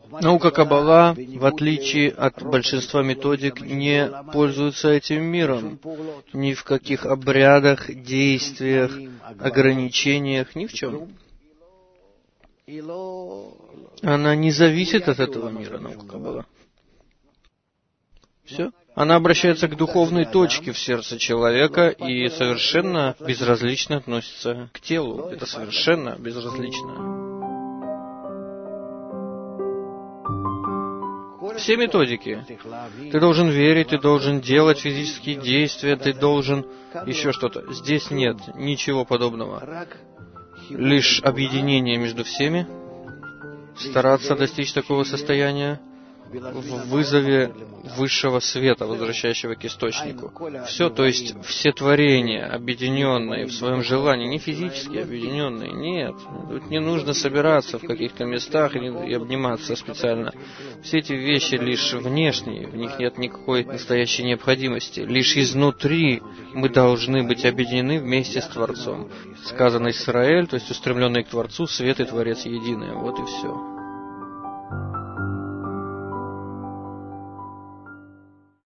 Наука Каббала, в отличие от большинства методик, не пользуется этим миром. Ни в каких обрядах, действиях, ограничениях, ни в чем. Она не зависит от этого мира, наука Каббала. Все. Она обращается к духовной точке в сердце человека и совершенно безразлично относится к телу. Это совершенно безразлично. Все методики. Ты должен верить, ты должен делать физические действия, ты должен еще что-то. Здесь нет ничего подобного. Лишь объединение между всеми, стараться достичь такого состояния в вызове высшего света, возвращающего к источнику. Все, то есть все творения, объединенные в своем желании, не физически объединенные, нет. Тут не нужно собираться в каких-то местах и обниматься специально. Все эти вещи лишь внешние, в них нет никакой настоящей необходимости. Лишь изнутри мы должны быть объединены вместе с Творцом. Сказано Исраэль, то есть устремленный к Творцу, свет и Творец единые. Вот и все.